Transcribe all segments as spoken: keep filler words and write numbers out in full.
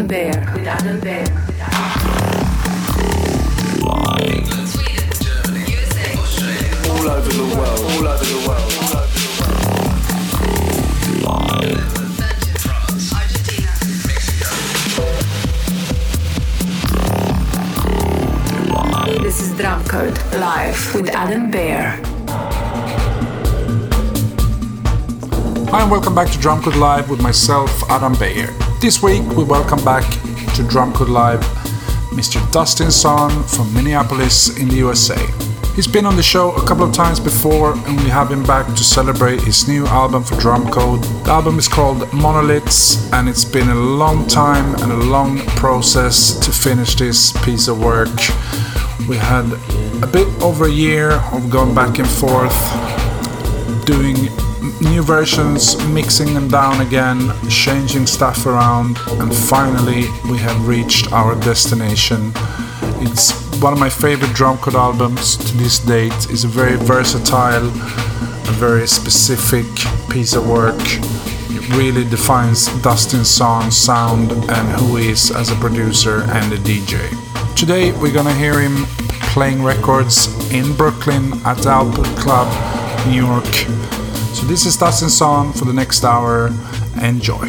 Adam Beyer. With Adam Beyer. England, Sweden, Germany, U S A, Australia, all over the world, all over the world, all over the world. Netherlands, France, Argentina, Mexico. This is Drum Code live with Adam Beyer. Hi and welcome back to Drum Code Live with myself, Adam Beyer. This week we welcome back to Drum Code Live Mister Dustin Son from Minneapolis in the U S A. He's been on the show a couple of times before and we have him back to celebrate his new album for Drum Code. The album is called Monoliths and it's been a long time and a long process to finish this piece of work. We had a bit over a year of going back and forth, doing new versions, mixing them down again, changing stuff around, and finally we have reached our destination. It's one of my favorite Drum Code albums to this date. It's a very versatile, a very specific piece of work. It really defines Dustin Son's sound and who he is as a producer and a D J. Today we're gonna hear him playing records in Brooklyn at the Output Club, New York. So this is Dustin Son for the next hour. Enjoy.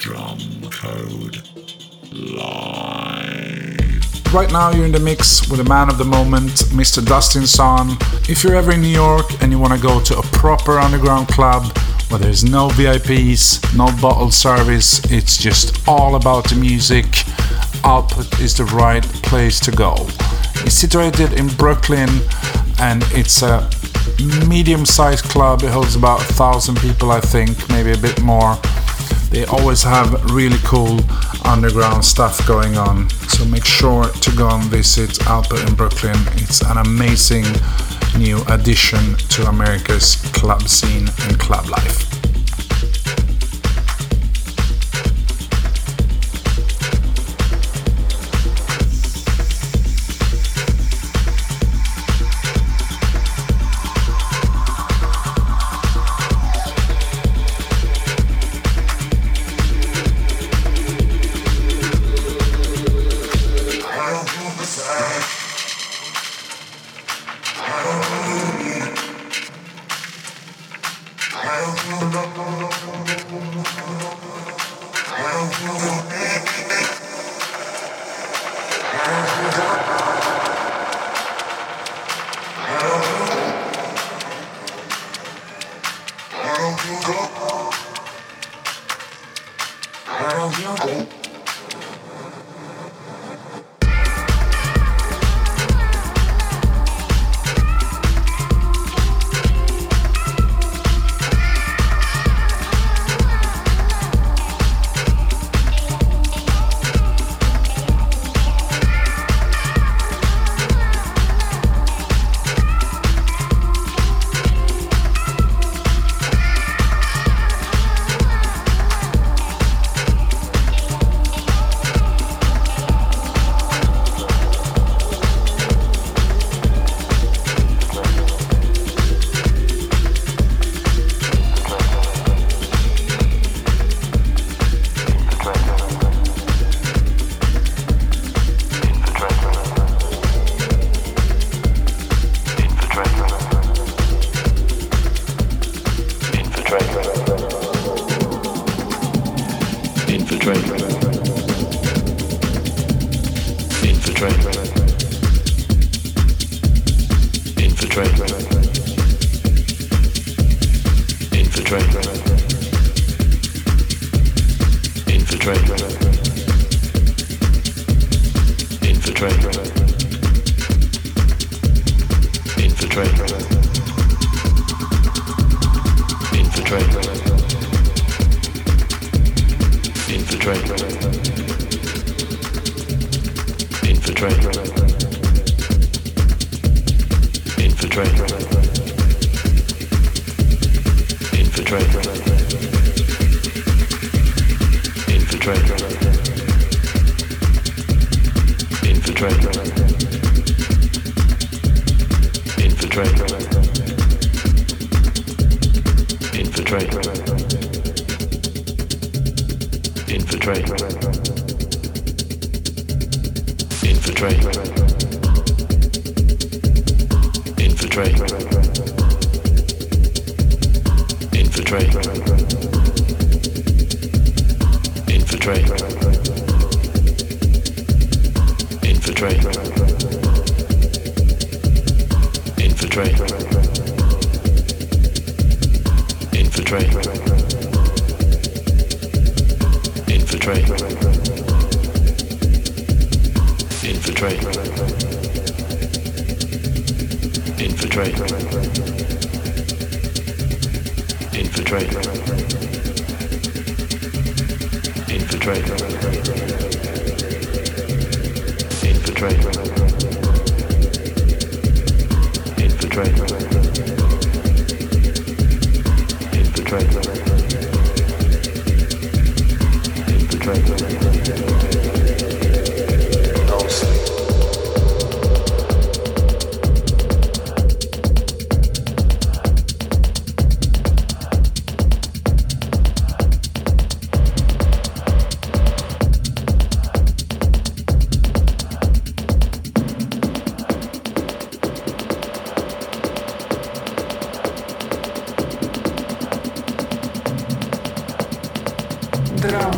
Right now you're in the mix with the man of the moment, Mister Dustin Son. If you're ever in New York and you want to go to a proper underground club where there's no V I Ps, no bottle service, it's just all about the music, Output is the right place to go. It's situated in Brooklyn and it's a medium-sized club. It holds about a thousand people, I think, maybe a bit more. They always have really cool underground stuff going on, so make sure to go and visit Output in Brooklyn. It's an amazing new addition to America's club scene and club life.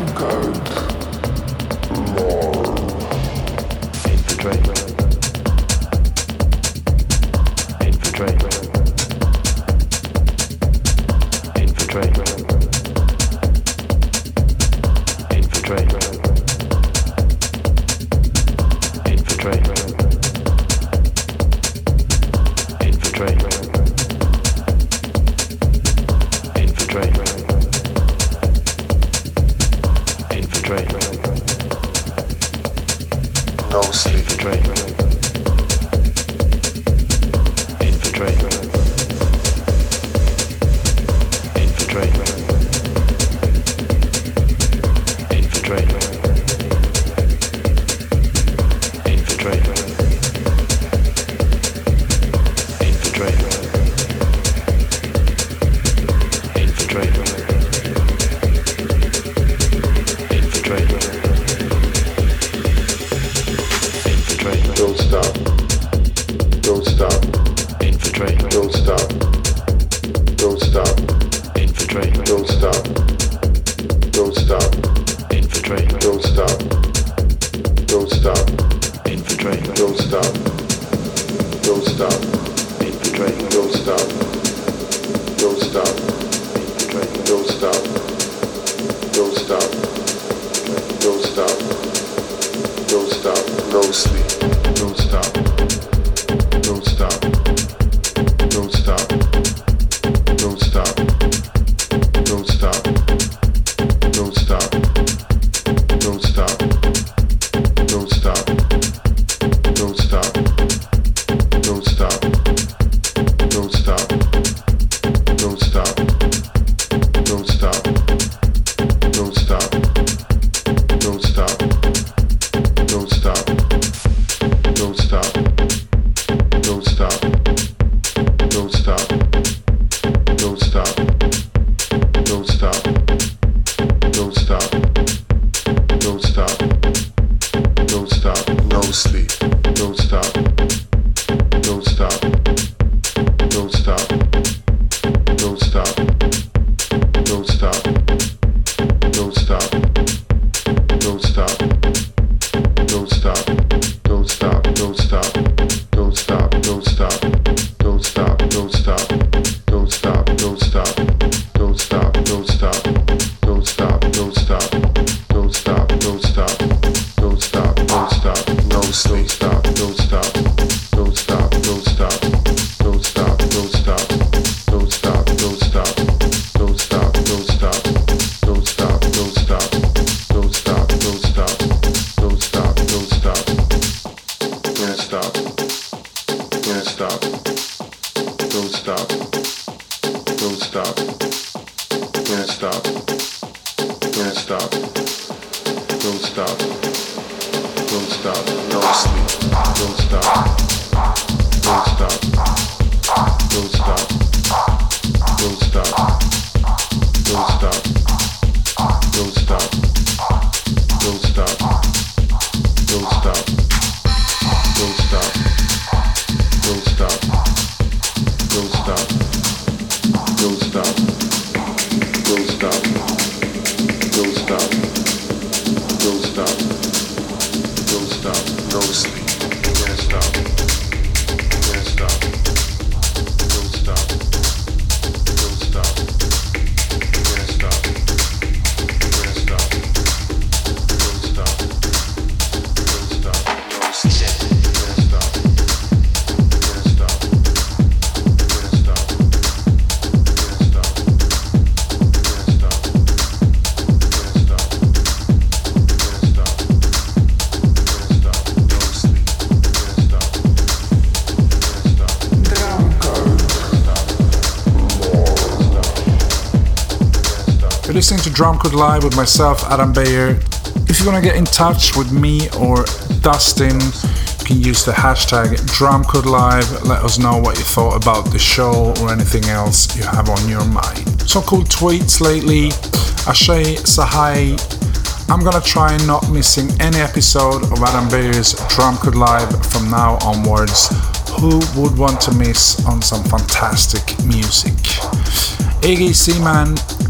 Listening to Drum Code Live with myself, Adam Beyer. If you want to get in touch with me or Dustin, you can use the hashtag Drum Code Live. Let us know what you thought about the show or anything else you have on your mind. Some cool tweets lately. Ashay Sahai. I'm gonna try not missing any episode of Adam Beyer's Drum Code Live from now onwards. Who would want to miss on some fantastic music? A G Seaman.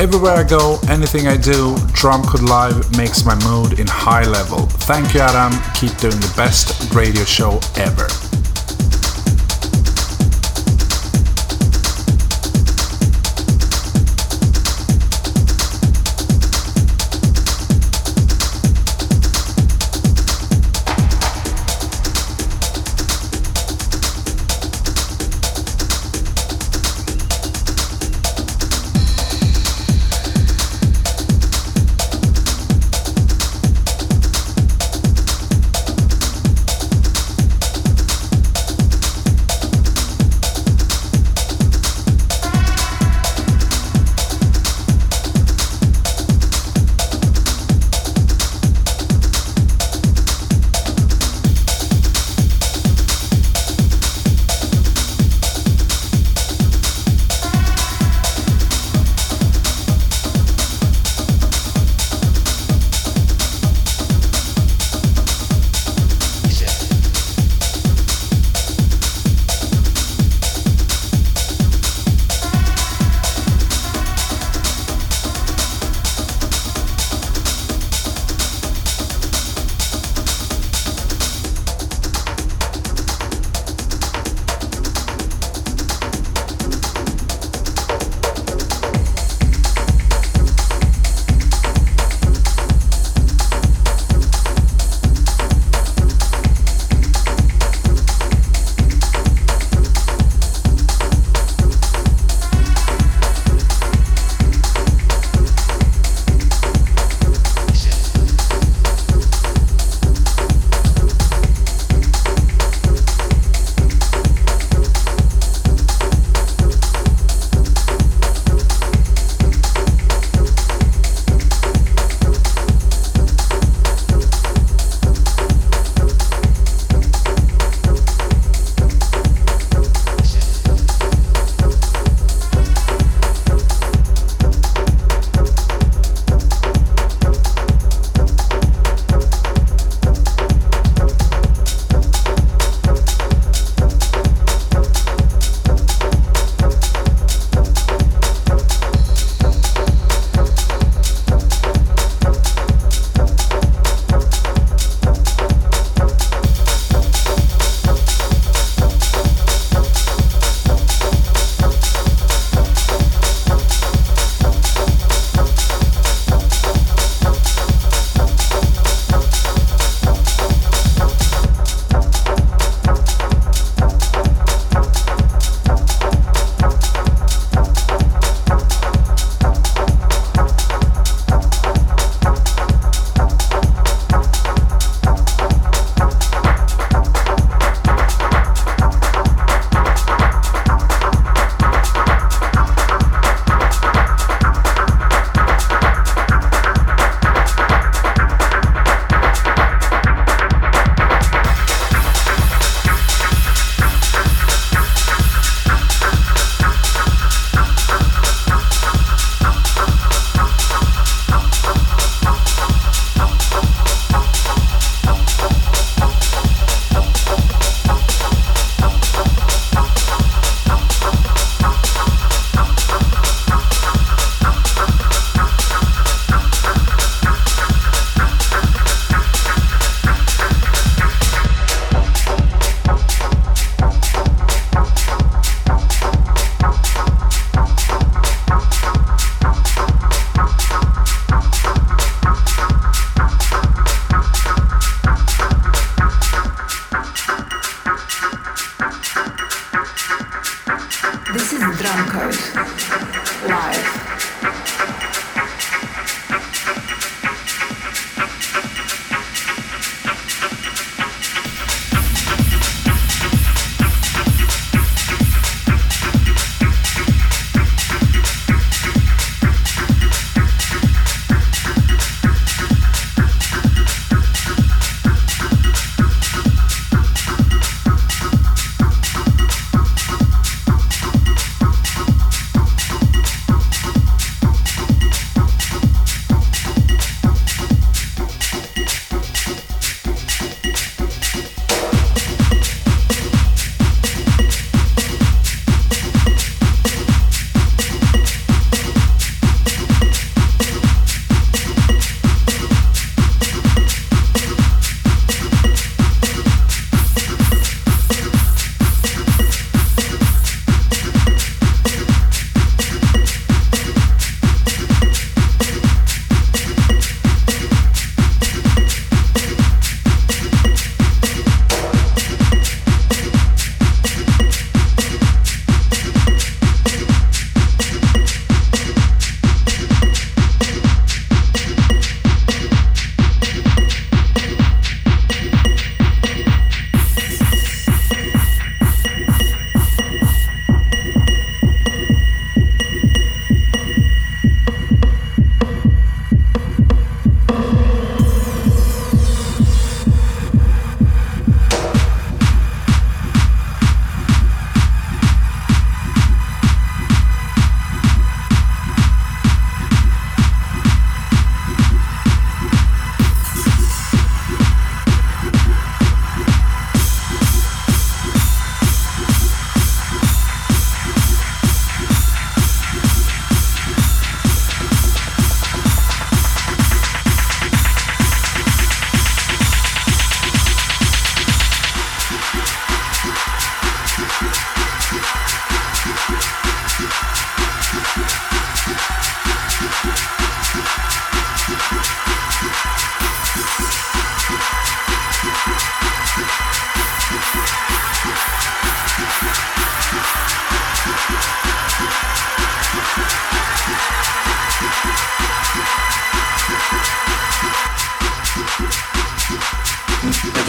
Everywhere I go, anything I do, Drumcode Live makes my mood in high level. Thank you, Adam. Keep doing the best radio show ever.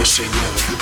never say never.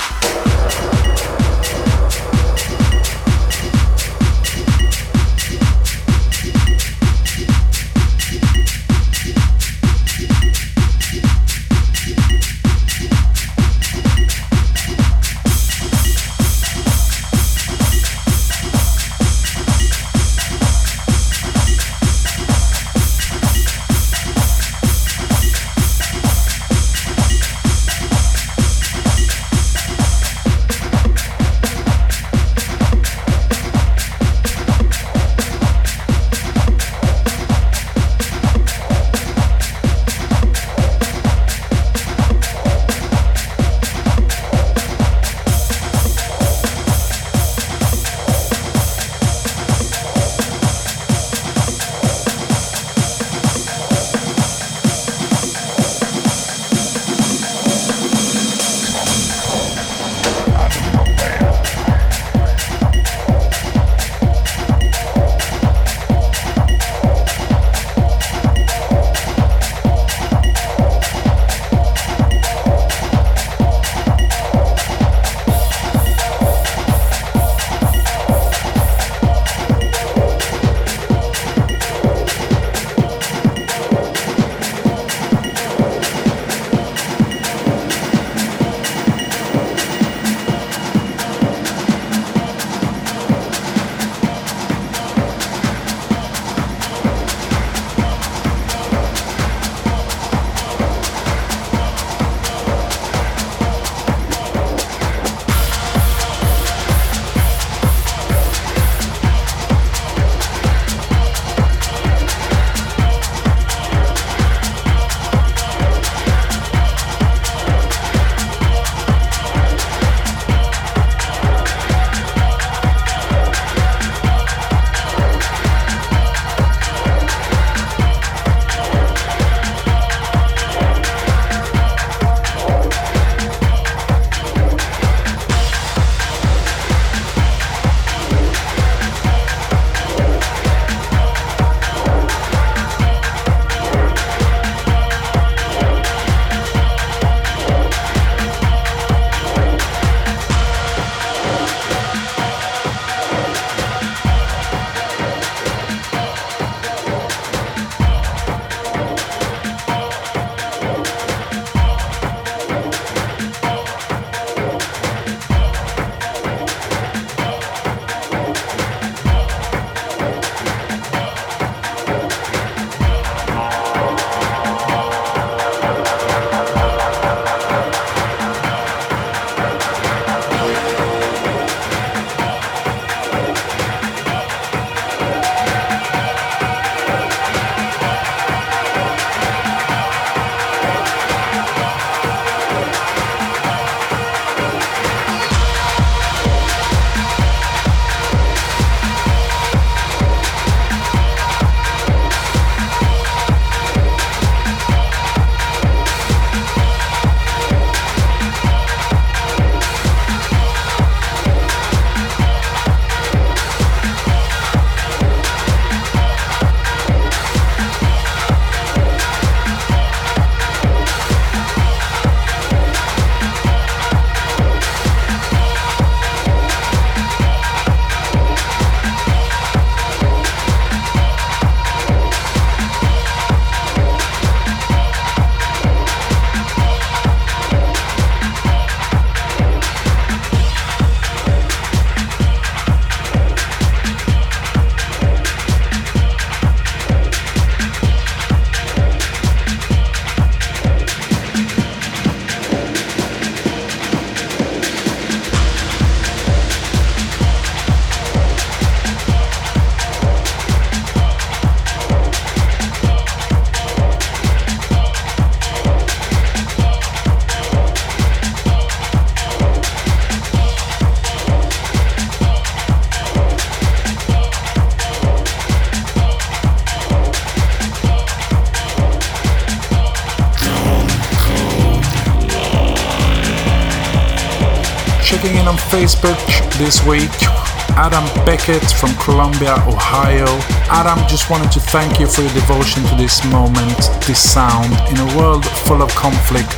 checking in on Facebook this week. Adam Beckett from Columbia, Ohio. Adam, just wanted to thank you for your devotion to this moment, this sound. In a world full of conflict,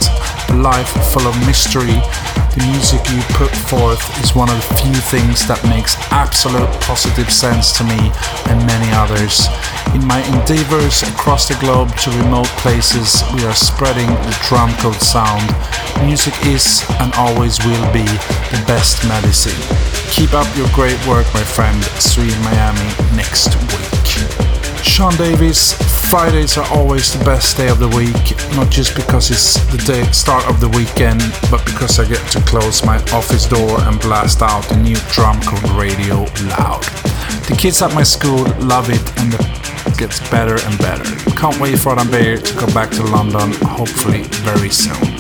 a life full of mystery. The music you put forth is one of the few things that makes absolute positive sense to me and many others. In my endeavors across the globe to remote places, we are spreading the drum code sound. Music is and always will be the best medicine. Keep up your great work, my friend. See you in Miami next week. Sean Davis, Fridays are always the best day of the week, not just because it's the day start of the weekend, but because I get to close my office door and blast out the new Drum Code Radio loud. The kids at my school love it and it gets better and better. Can't wait for Adam Beyer to go back to London, hopefully very soon.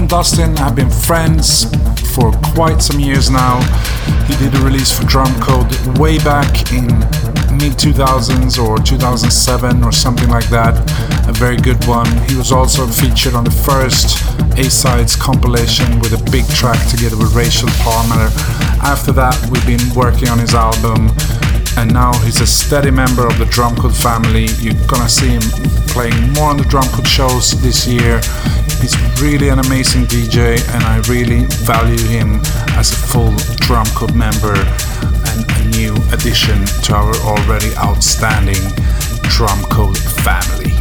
Dustin have been friends for quite some years now. He did a release for Drumcode way back in mid two thousands or two thousand seven or something like that. A very good one. He was also featured on the first A-Sides compilation with a big track together with Rachel Palmer. After that, we've been working on his album, and now he's a steady member of the Drumcode family. You're gonna see him playing more on the Drumcode shows this year. He's really an amazing D J, and I really value him as a full Drumcode member and a new addition to our already outstanding Drumcode family.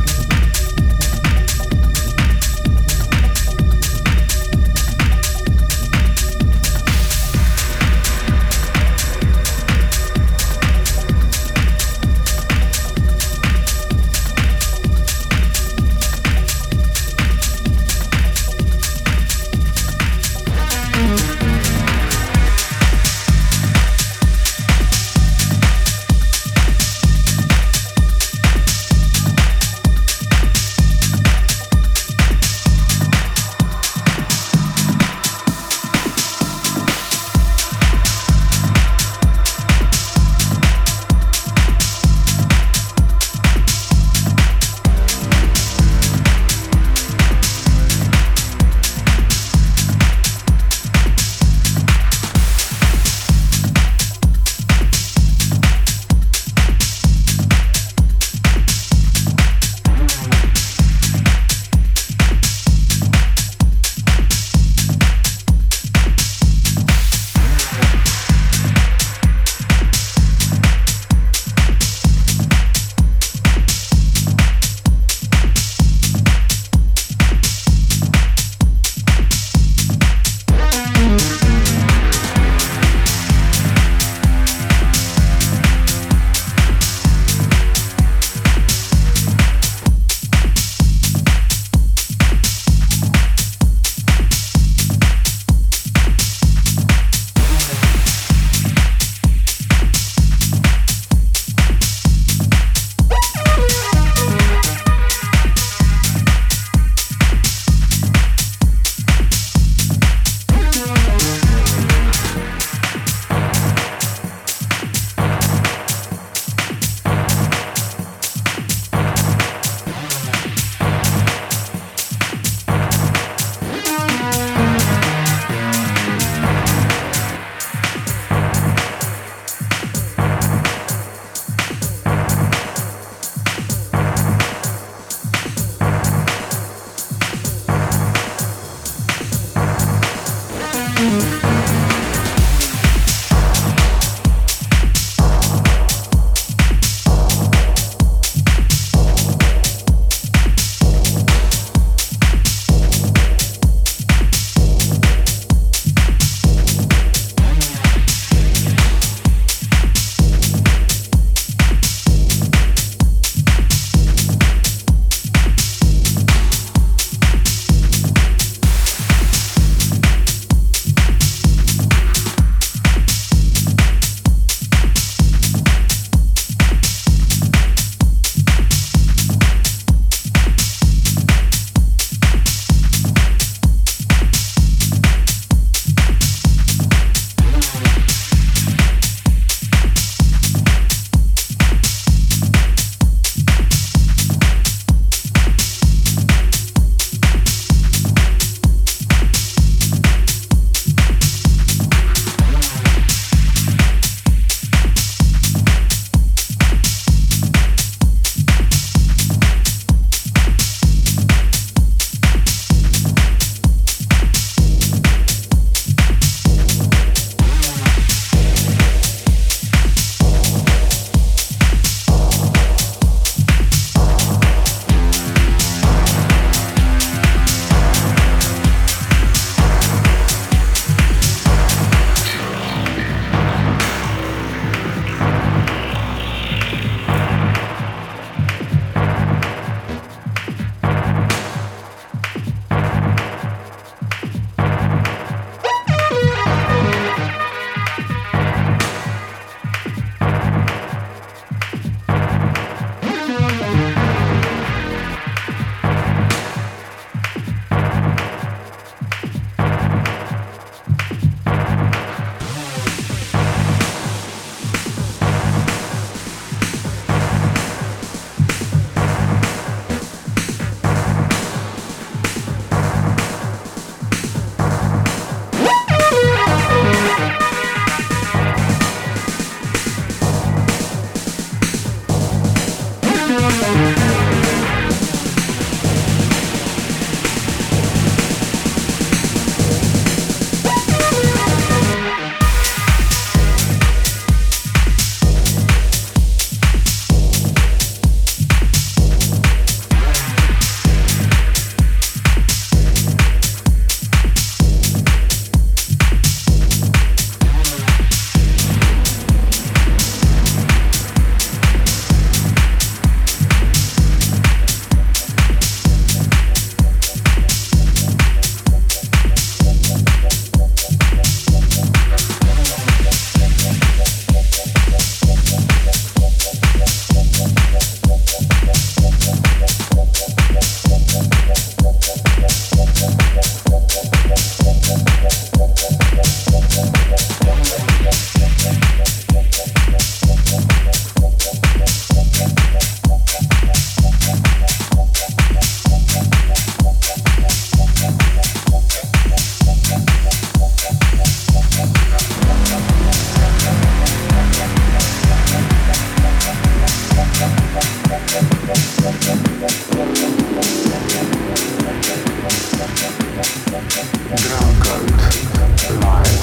Drum Code Live.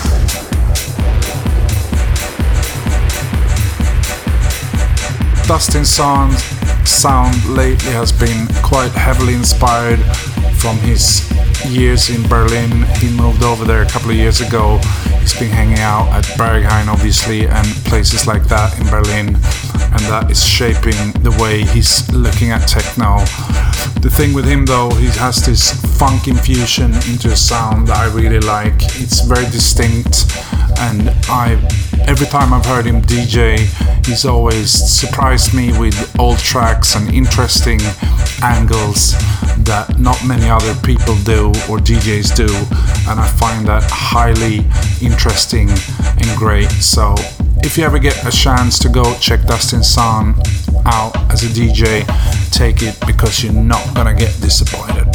Dustin's sound, sound lately has been quite heavily inspired from his years in Berlin. He moved over there a couple of years ago. He's been hanging out at Berghain, obviously, and places like that in Berlin, and that is shaping the way he's looking at techno. The thing with him, though, he has this funk infusion into a sound that I really like. It's very distinct, and I every time I've heard him D J, he's always surprised me with old tracks and interesting angles that not many other people do or D Js do, and I find that highly interesting and great. So if you ever get a chance to go check Dustin's sound out as a D J, take it, because you're not gonna get disappointed.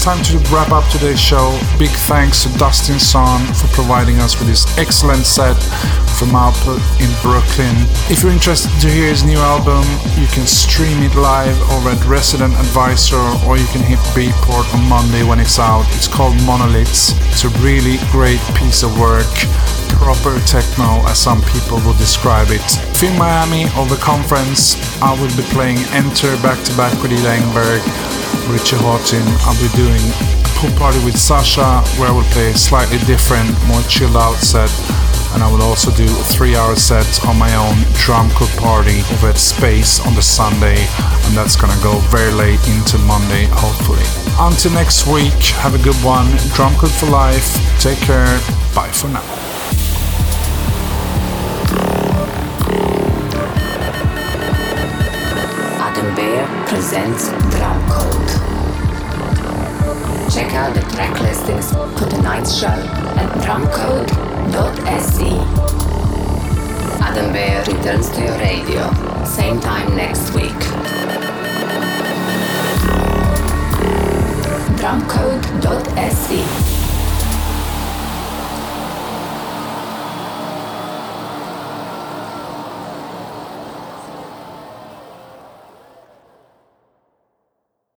time to wrap up today's show. Big thanks to Dustin Son for providing us with this excellent set from Output in Brooklyn. If you're interested to hear his new album, you can stream it live over at Resident Advisor, or you can hit Beatport on Monday when it's out. It's called Monoliths. It's a really great piece of work. Proper techno, as some people would describe it. If in Miami or the conference, I will be playing Enter back-to-back with Ida Engberg, Richie Houghton. I'll be doing a pool party with Sasha, where I will play a slightly different, more chilled out set. And I will also do a three-hour set on my own drum cook party over at Space on the Sunday, and that's gonna go very late into Monday, hopefully. Until next week, have a good one. Drum cook for life. Take care. Bye for now. Adam Bear presents Drum Code. Check out the track listings for tonight's show at drumcode dot s e. Adam Bear returns to your radio, same time next week. drumcode dot s e